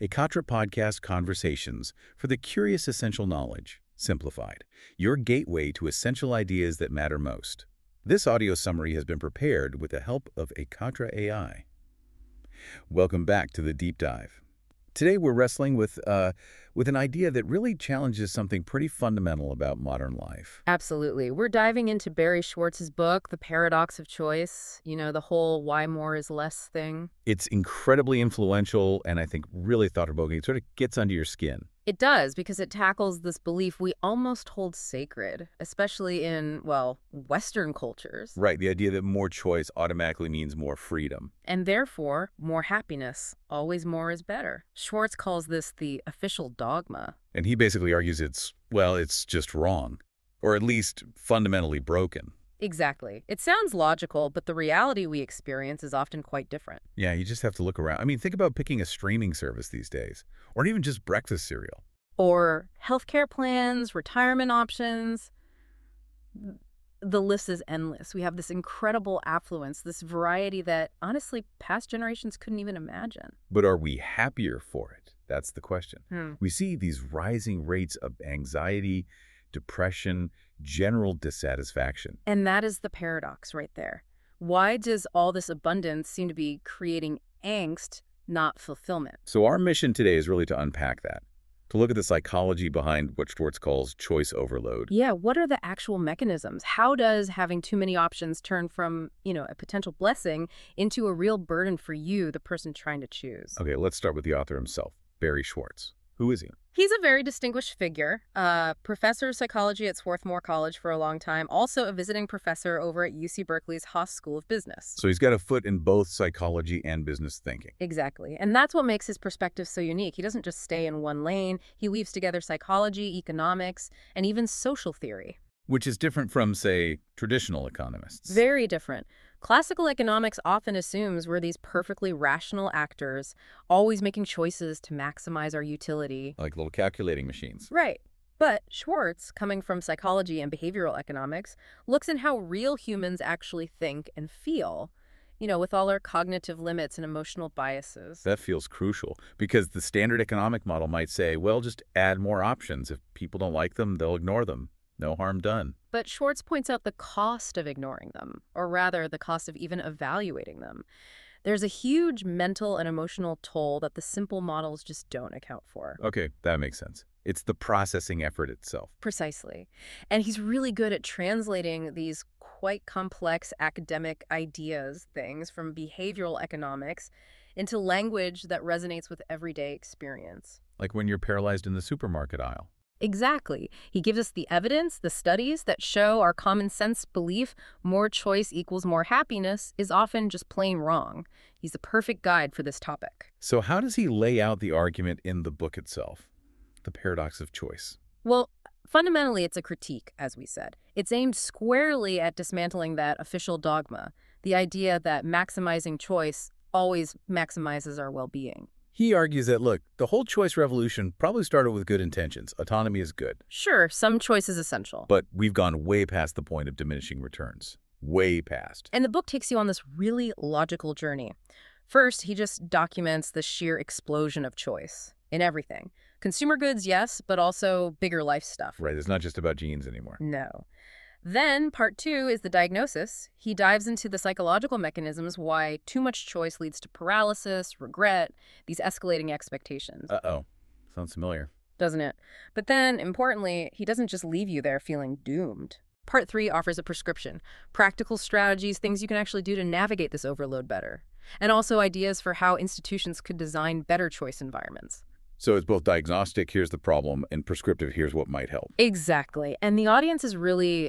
a Katra podcast conversations for the curious essential knowledge, simplified, your gateway to essential ideas that matter most. This audio summary has been prepared with the help of a Katra AI. Welcome back to the deep dive. Today we're wrestling with an idea that really challenges something pretty fundamental about modern life. Absolutely. We're diving into Barry Schwartz's book, The Paradox of Choice, the whole why more is less thing. It's incredibly influential and I think really thought-provoking. It sort of gets under your skin. It does, because it tackles this belief we almost hold sacred, especially in, Western cultures. Right, the idea that more choice automatically means more freedom. And therefore, more happiness. Always more is better. Schwartz calls this the official dogma. And he basically argues it's just wrong, or at least fundamentally broken. Exactly. It sounds logical, but the reality we experience is often quite different. Yeah, you just have to look around. I mean, think about picking a streaming service these days, or even just breakfast cereal. Or healthcare plans, retirement options. The list is endless. We have this incredible affluence, this variety that, honestly, past generations couldn't even imagine. But are we happier for it? That's the question. We see these rising rates of anxiety, depression, general dissatisfaction. And that is the paradox right there. Why does all this abundance seem to be creating angst, not fulfillment? So our mission today is really to unpack that, to look at the psychology behind what Schwartz calls choice overload. Yeah, what are the actual mechanisms? How does having too many options turn from, a potential blessing into a real burden for you, the person trying to choose? Okay, let's start with the author himself, Barry Schwartz. Who is he? He's a very distinguished figure, professor of psychology at Swarthmore College for a long time, also a visiting professor over at UC Berkeley's Haas School of Business. So he's got a foot in both psychology and business thinking. Exactly. And that's what makes his perspective so unique. He doesn't just stay in one lane. He weaves together psychology, economics, and even social theory. Which is different from, say, traditional economists. Very different. Classical economics often assumes we're these perfectly rational actors, always making choices to maximize our utility. Like little calculating machines. Right. But Schwartz, coming from psychology and behavioral economics, looks at how real humans actually think and feel, with all our cognitive limits and emotional biases. That feels crucial, because the standard economic model might say, well, just add more options. If people don't like them, they'll ignore them. No harm done. But Schwartz points out the cost of ignoring them, or rather, the cost of even evaluating them. There's a huge mental and emotional toll that the simple models just don't account for. Okay, that makes sense. It's the processing effort itself. Precisely. And he's really good at translating these quite complex academic things from behavioral economics into language that resonates with everyday experience. Like when you're paralyzed in the supermarket aisle. Exactly. He gives us the evidence, the studies that show our common sense belief more choice equals more happiness is often just plain wrong. He's the perfect guide for this topic. So how does he lay out the argument in the book itself? The Paradox of Choice. Well, fundamentally, it's a critique, as we said. It's aimed squarely at dismantling that official dogma, the idea that maximizing choice always maximizes our well-being. He argues that, look, the whole choice revolution probably started with good intentions. Autonomy is good. Sure, some choice is essential. But we've gone way past the point of diminishing returns. Way past. And the book takes you on this really logical journey. First, he just documents the sheer explosion of choice in everything. Consumer goods, yes, but also bigger life stuff. Right, it's not just about jeans anymore. No. Then, part 2 is the diagnosis. He dives into the psychological mechanisms why too much choice leads to paralysis, regret, these escalating expectations. Uh-oh. Sounds familiar. Doesn't it? But then, importantly, he doesn't just leave you there feeling doomed. Part 3 offers a prescription, practical strategies, things you can actually do to navigate this overload better, and also ideas for how institutions could design better choice environments. So it's both diagnostic, here's the problem, and prescriptive, here's what might help. Exactly. And the audience is really,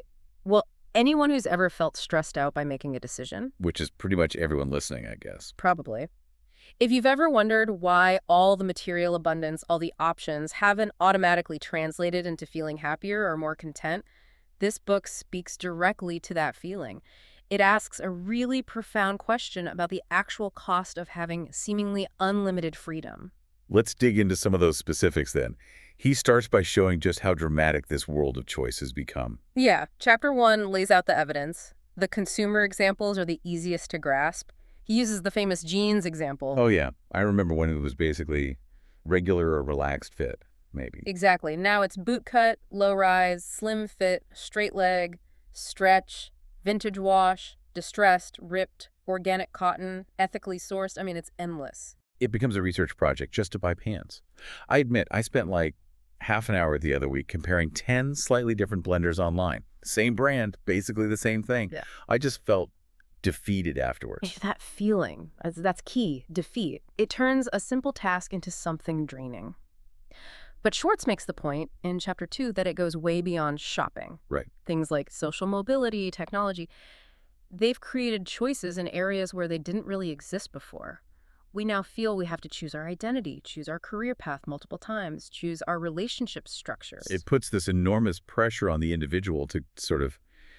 anyone who's ever felt stressed out by making a decision. Which is pretty much everyone listening, I guess. Probably. If you've ever wondered why all the material abundance, all the options, haven't automatically translated into feeling happier or more content, this book speaks directly to that feeling. It asks a really profound question about the actual cost of having seemingly unlimited freedom. Let's dig into some of those specifics then. He starts by showing just how dramatic this world of choice has become. Yeah, Chapter 1 lays out the evidence. The consumer examples are the easiest to grasp. He uses the famous jeans example. Oh, yeah. I remember when it was basically regular or relaxed fit, maybe. Exactly. Now it's boot cut, low rise, slim fit, straight leg, stretch, vintage wash, distressed, ripped, organic cotton, ethically sourced. I mean, it's endless. It becomes a research project just to buy pants. I admit, I spent like half an hour the other week comparing 10 slightly different blenders online. Same brand, basically the same thing. Yeah. I just felt defeated afterwards. That feeling, that's key, defeat. It turns a simple task into something draining. But Schwartz makes the point in Chapter 2 that it goes way beyond shopping. Right. Things like social mobility, technology. They've created choices in areas where they didn't really exist before. We now feel we have to choose our identity, choose our career path multiple times, choose our relationship structures. It puts this enormous pressure on the individual to sort of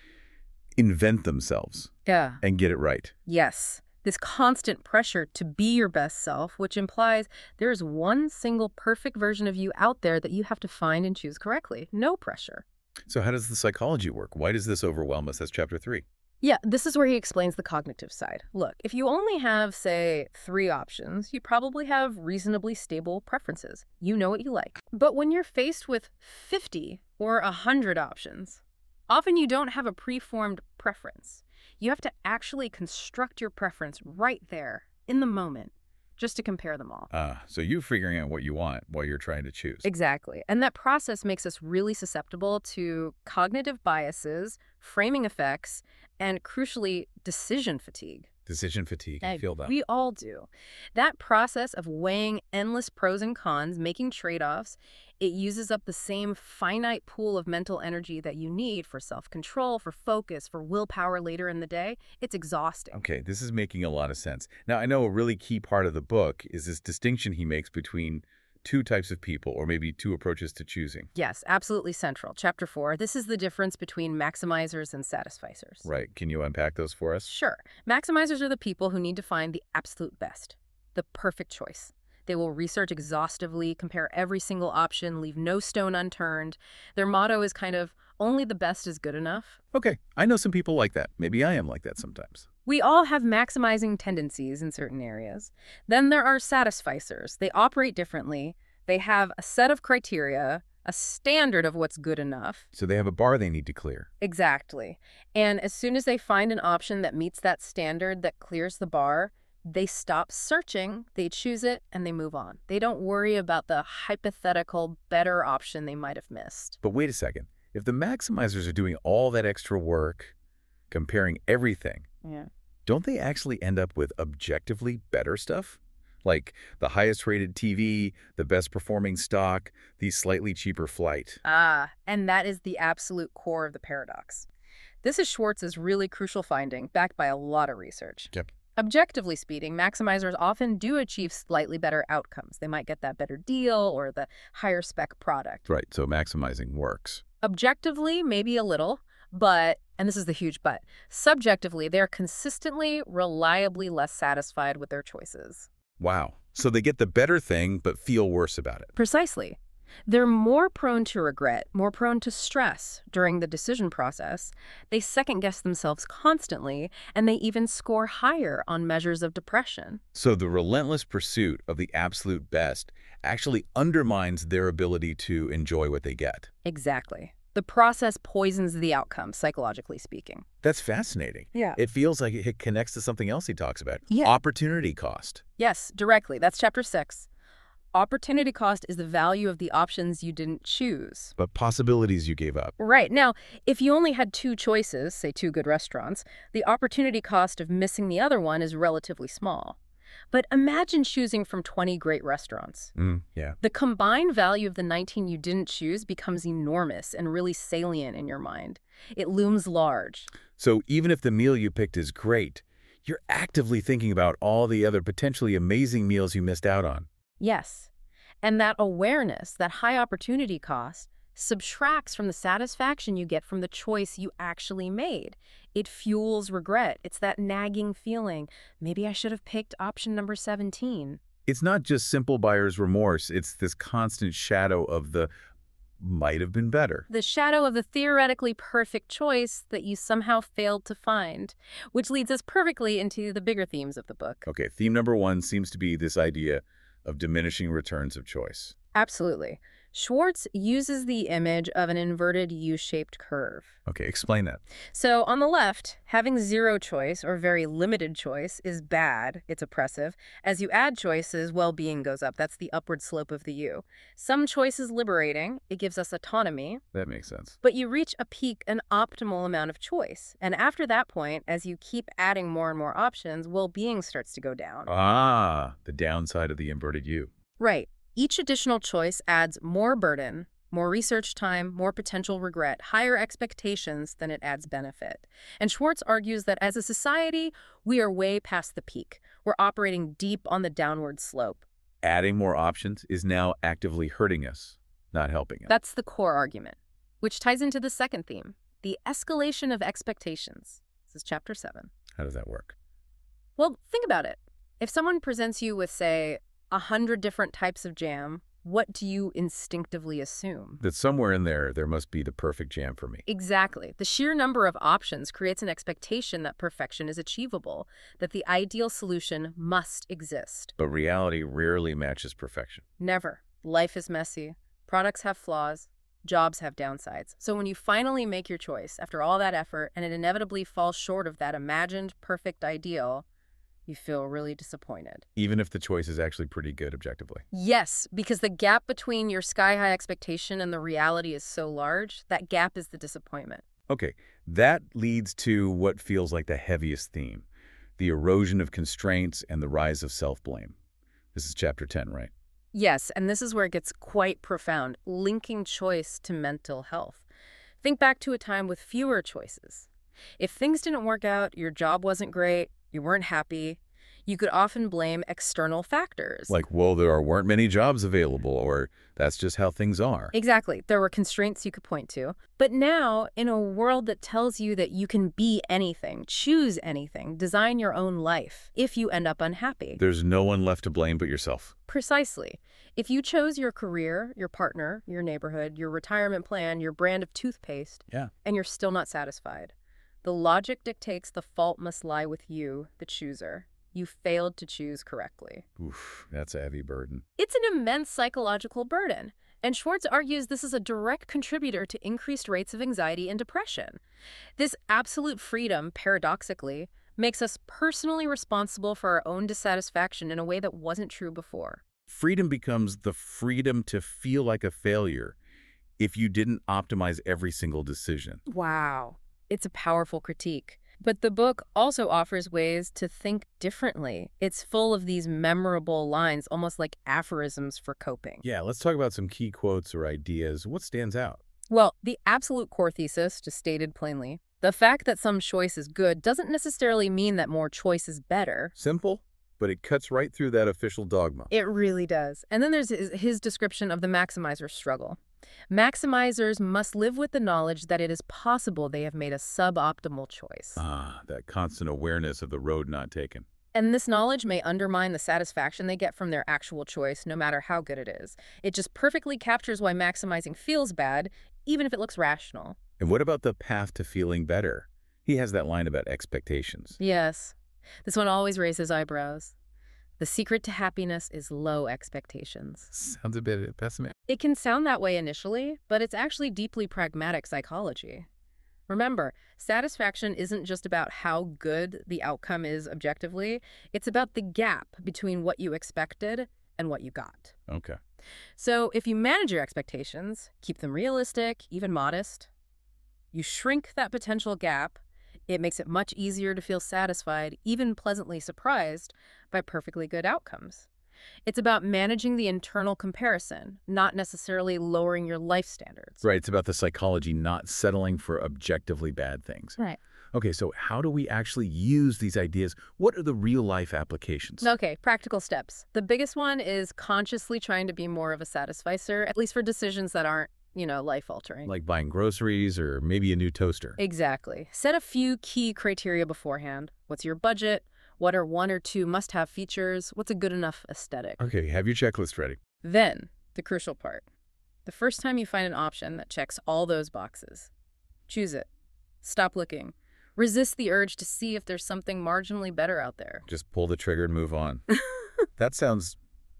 invent themselves and get it right. Yes. This constant pressure to be your best self, which implies there's one single perfect version of you out there that you have to find and choose correctly. No pressure. So how does the psychology work? Why does this overwhelm us? That's Chapter 3. Yeah, this is where he explains the cognitive side. Look, if you only have, say, 3 options, you probably have reasonably stable preferences. You know what you like. But when you're faced with 50 or 100 options, often you don't have a preformed preference. You have to actually construct your preference right there, in the moment, just to compare them all. So you're figuring out what you want while you're trying to choose. Exactly. And that process makes us really susceptible to cognitive biases, framing effects, and crucially, decision fatigue. Decision fatigue. I feel that. We all do. That process of weighing endless pros and cons, making trade-offs, it uses up the same finite pool of mental energy that you need for self-control, for focus, for willpower later in the day. It's exhausting. Okay, this is making a lot of sense. Now, I know a really key part of the book is this distinction he makes between 2 types of people, or maybe 2 approaches to choosing. Yes, absolutely central. Chapter 4, this is the difference between maximizers and satisficers. Right. Can you unpack those for us? Sure. Maximizers are the people who need to find the absolute best, the perfect choice. They will research exhaustively, compare every single option, leave no stone unturned. Their motto is kind of, only the best is good enough. Okay, I know some people like that. Maybe I am like that sometimes. We all have maximizing tendencies in certain areas. Then there are satisficers. They operate differently. They have a set of criteria, a standard of what's good enough. So they have a bar they need to clear. Exactly. And as soon as they find an option that meets that standard, that clears the bar, they stop searching, they choose it, and they move on. They don't worry about the hypothetical better option they might have missed. But wait a second. If the maximizers are doing all that extra work, comparing everything, don't they actually end up with objectively better stuff? Like the highest rated TV, the best performing stock, the slightly cheaper flight. And that is the absolute core of the paradox. This is Schwartz's really crucial finding, backed by a lot of research. Yep. Objectively speaking, maximizers often do achieve slightly better outcomes. They might get that better deal or the higher spec product. Right, so maximizing works. Objectively, maybe a little, but, and this is the huge but, subjectively, they're consistently, reliably less satisfied with their choices. Wow. So they get the better thing, but feel worse about it. Precisely. They're more prone to regret, more prone to stress during the decision process. They second-guess themselves constantly, and they even score higher on measures of depression. So the relentless pursuit of the absolute best actually undermines their ability to enjoy what they get. Exactly. The process poisons the outcome, psychologically speaking. That's fascinating. Yeah. It feels like it connects to something else he talks about. Yeah. Opportunity cost. Yes, directly. That's Chapter 6. Opportunity cost is the value of the options you didn't choose. But possibilities you gave up. Right. Now, if you only had 2 choices, say 2 good restaurants, the opportunity cost of missing the other one is relatively small. But imagine choosing from 20 great restaurants. Yeah. The combined value of the 19 you didn't choose becomes enormous and really salient in your mind. It looms large. So even if the meal you picked is great, you're actively thinking about all the other potentially amazing meals you missed out on. Yes. And that awareness, that high opportunity cost, subtracts from the satisfaction you get from the choice you actually made. It fuels regret. It's that nagging feeling. Maybe I should have picked option number 17. It's not just simple buyer's remorse. It's this constant shadow of the might have been better. The shadow of the theoretically perfect choice that you somehow failed to find, which leads us perfectly into the bigger themes of the book. Okay, theme number 1 seems to be this idea of diminishing returns of choice. Absolutely. Schwartz uses the image of an inverted U-shaped curve. Okay, explain that. So on the left, having zero choice or very limited choice is bad. It's oppressive. As you add choices, well-being goes up. That's the upward slope of the U. Some choice is liberating. It gives us autonomy. That makes sense. But you reach a peak, an optimal amount of choice. And after that point, as you keep adding more and more options, well-being starts to go down. Ah, the downside of the inverted U. Right. Each additional choice adds more burden, more research time, more potential regret, higher expectations than it adds benefit. And Schwartz argues that as a society, we are way past the peak. We're operating deep on the downward slope. Adding more options is now actively hurting us, not helping us. That's the core argument, which ties into the second theme, the escalation of expectations. This is chapter 7. How does that work? Well, think about it. If someone presents you with, say, 100 different types of jam, what do you instinctively assume? That somewhere in there must be the perfect jam for me. Exactly. The sheer number of options creates an expectation that perfection is achievable, that the ideal solution must exist. But reality rarely matches perfection. Never. Life is messy. Products have flaws. Jobs have downsides. So when you finally make your choice, after all that effort, and it inevitably falls short of that imagined perfect ideal, you feel really disappointed. Even if the choice is actually pretty good objectively. Yes, because the gap between your sky-high expectation and the reality is so large, that gap is the disappointment. Okay, that leads to what feels like the heaviest theme, the erosion of constraints and the rise of self-blame. This is chapter 10, right? Yes, and this is where it gets quite profound, linking choice to mental health. Think back to a time with fewer choices. If things didn't work out, your job wasn't great, you weren't happy, you could often blame external factors. Like, well, there weren't many jobs available, or that's just how things are. Exactly. There were constraints you could point to. But now, in a world that tells you that you can be anything, choose anything, design your own life, if you end up unhappy. There's no one left to blame but yourself. Precisely. If you chose your career, your partner, your neighborhood, your retirement plan, your brand of toothpaste, and you're still not satisfied, the logic dictates the fault must lie with you, the chooser. You failed to choose correctly. Oof, that's a heavy burden. It's an immense psychological burden, and Schwartz argues this is a direct contributor to increased rates of anxiety and depression. This absolute freedom, paradoxically, makes us personally responsible for our own dissatisfaction in a way that wasn't true before. Freedom becomes the freedom to feel like a failure if you didn't optimize every single decision. Wow. It's a powerful critique. But the book also offers ways to think differently. It's full of these memorable lines, almost like aphorisms for coping. Yeah, let's talk about some key quotes or ideas. What stands out? Well, the absolute core thesis, just stated plainly, the fact that some choice is good doesn't necessarily mean that more choice is better. Simple, but it cuts right through that official dogma. It really does. And then there's his description of the maximizer's struggle. Maximizers must live with the knowledge that it is possible they have made a suboptimal choice. Ah, that constant awareness of the road not taken. And this knowledge may undermine the satisfaction they get from their actual choice, no matter how good it is. It just perfectly captures why maximizing feels bad, even if it looks rational. And what about the path to feeling better? He has that line about expectations. Yes. This one always raises eyebrows. The secret to happiness is low expectations. Sounds a bit pessimistic. It can sound that way initially, but it's actually deeply pragmatic psychology. Remember, satisfaction isn't just about how good the outcome is objectively. It's about the gap between what you expected and what you got. Okay. So if you manage your expectations, keep them realistic, even modest, you shrink that potential gap. It makes it much easier to feel satisfied, even pleasantly surprised, by perfectly good outcomes. It's about managing the internal comparison, not necessarily lowering your life standards. Right, it's about the psychology not settling for objectively bad things. Right. Okay, so how do we actually use these ideas? What are the real-life applications? Okay, practical steps. The biggest one is consciously trying to be more of a satisficer, at least for decisions that aren't, life-altering. Like buying groceries or maybe a new toaster. Exactly. Set a few key criteria beforehand. What's your budget? What are 1 or 2 must-have features? What's a good enough aesthetic? Okay, have your checklist ready. Then, the crucial part. The first time you find an option that checks all those boxes, choose it. Stop looking. Resist the urge to see if there's something marginally better out there. Just pull the trigger and move on. That sounds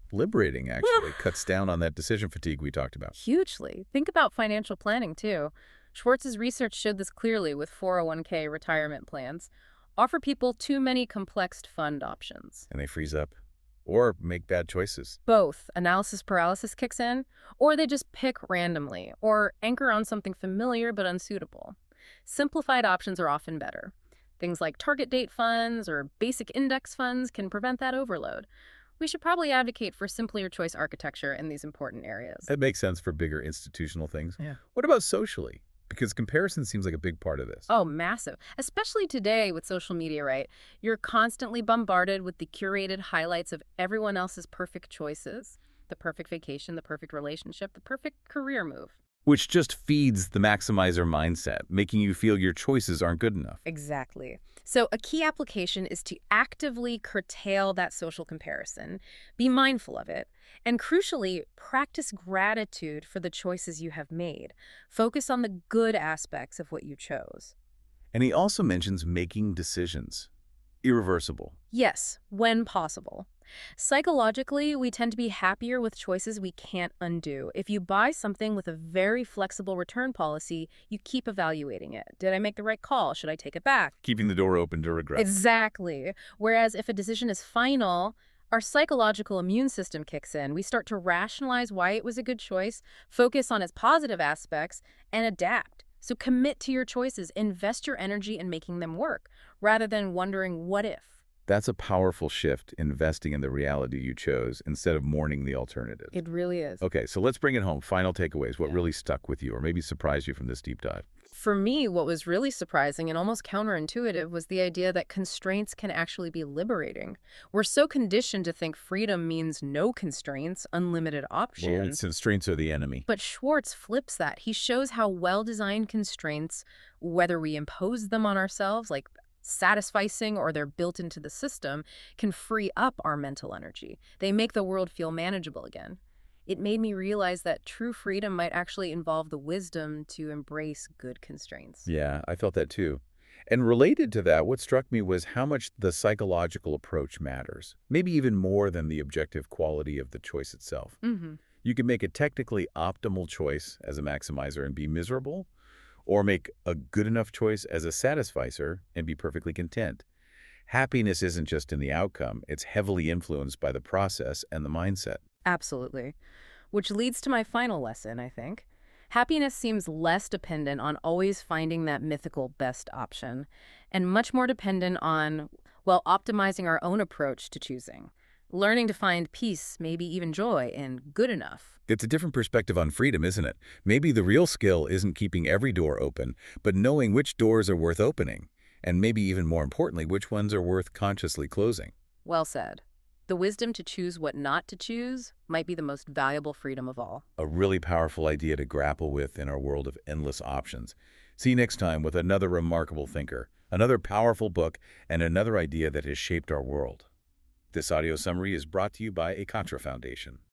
Liberating, actually. Cuts down on that decision fatigue we talked about. Hugely. Think about financial planning, too. Schwartz's research showed this clearly with 401k retirement plans. Offer people too many complex fund options. And they freeze up. Or make bad choices. Both analysis paralysis kicks in, or they just pick randomly, or anchor on something familiar but unsuitable. Simplified options are often better. Things like target date funds or basic index funds can prevent that overload. We should probably advocate for simpler choice architecture in these important areas. That makes sense for bigger institutional things. Yeah. What about socially? Because comparison seems like a big part of this. Oh, massive. Especially today with social media, right? You're constantly bombarded with the curated highlights of everyone else's perfect choices. The perfect vacation, the perfect relationship, the perfect career move. Which just feeds the maximizer mindset, making you feel your choices aren't good enough. Exactly. So a key application is to actively curtail that social comparison, be mindful of it, and crucially, practice gratitude for the choices you have made. Focus on the good aspects of what you chose. And he also mentions making decisions. Irreversible. Yes, when possible. Psychologically, we tend to be happier with choices we can't undo. If you buy something with a very flexible return policy, you keep evaluating it. Did I make the right call? Should I take it back? Keeping the door open to regret. Exactly. Whereas if a decision is final, our psychological immune system kicks in. We start to rationalize why it was a good choice, focus on its positive aspects, and adapt. So commit to your choices. Invest your energy in making them work, rather than wondering what if. That's a powerful shift, investing in the reality you chose instead of mourning the alternatives. It really is. Okay, so let's bring it home. Final takeaways. What Yeah. really stuck with you or maybe surprised you from this deep dive? For me, what was really surprising and almost counterintuitive was the idea that constraints can actually be liberating. We're so conditioned to think freedom means no constraints, unlimited options. Constraints are the enemy. But Schwartz flips that. He shows how well-designed constraints, whether we impose them on ourselves, like satisficing or they're built into the system, can free up our mental energy. They make the world feel manageable again. It made me realize that true freedom might actually involve the wisdom to embrace good constraints. Yeah, I felt that too. And related to that, what struck me was how much the psychological approach matters. Maybe even more than the objective quality of the choice itself. You can make a technically optimal choice as a maximizer and be miserable, or make a good enough choice as a satisficer and be perfectly content. Happiness isn't just in the outcome, it's heavily influenced by the process and the mindset. Absolutely. Which leads to my final lesson, I think. Happiness seems less dependent on always finding that mythical best option, and much more dependent on, well, optimizing our own approach to choosing. Learning to find peace, maybe even joy, in good enough. It's a different perspective on freedom, isn't it? Maybe the real skill isn't keeping every door open, but knowing which doors are worth opening, and maybe even more importantly, which ones are worth consciously closing. Well said. The wisdom to choose what not to choose might be the most valuable freedom of all. A really powerful idea to grapple with in our world of endless options. See you next time with another remarkable thinker, another powerful book, and another idea that has shaped our world. This audio summary is brought to you by Ekatra Foundation.